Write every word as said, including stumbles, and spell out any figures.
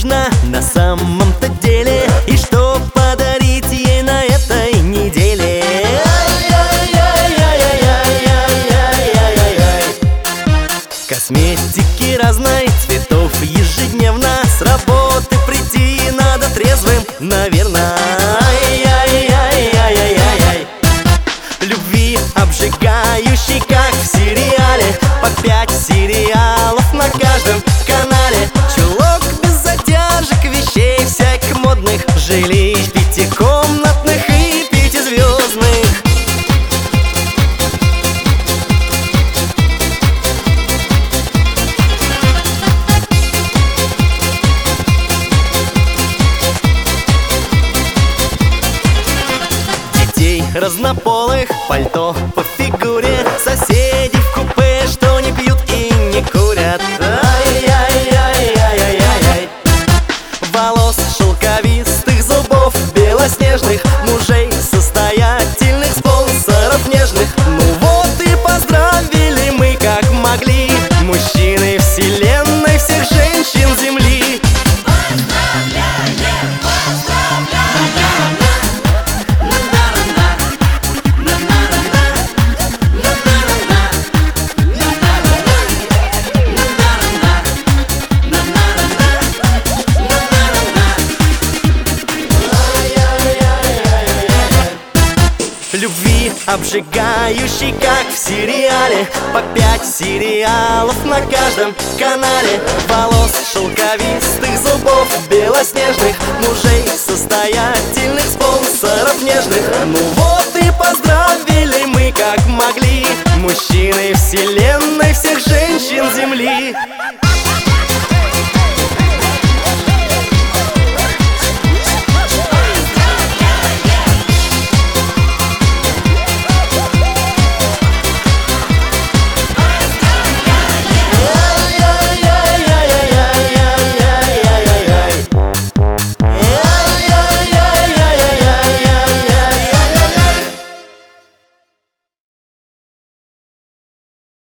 нужна на самом-то деле, и что подарить ей на этой неделе. Косметики разной цветов ежедневно, с работы прийти надо трезвым, наверное. Любви обжигающий, как в сериале, по пять сериалов на каждом канале. Чулок без затяжек, вещей всяких модных, жилищ пятикомнатных и пятизвездных. Детей разнополых, пальто по фигуре, соседи в купе, что не пьют и не курят. Ай-яй-яй-яй-яй-яй. Волос шелковистых, зубов белоснежных, мужей состоятельных, спонсоров нежных. Ну вот и поздравили мы как могли, мужчины вселенной всех женщин земли. Любви обжигающий, как в сериале, по пять сериалов на каждом канале. Волос шелковистых, зубов белоснежных, мужей состоятельных, спонсоров нежных. Ну вот и поздравили мы как могли, мужчины вселенной всех женщин земли.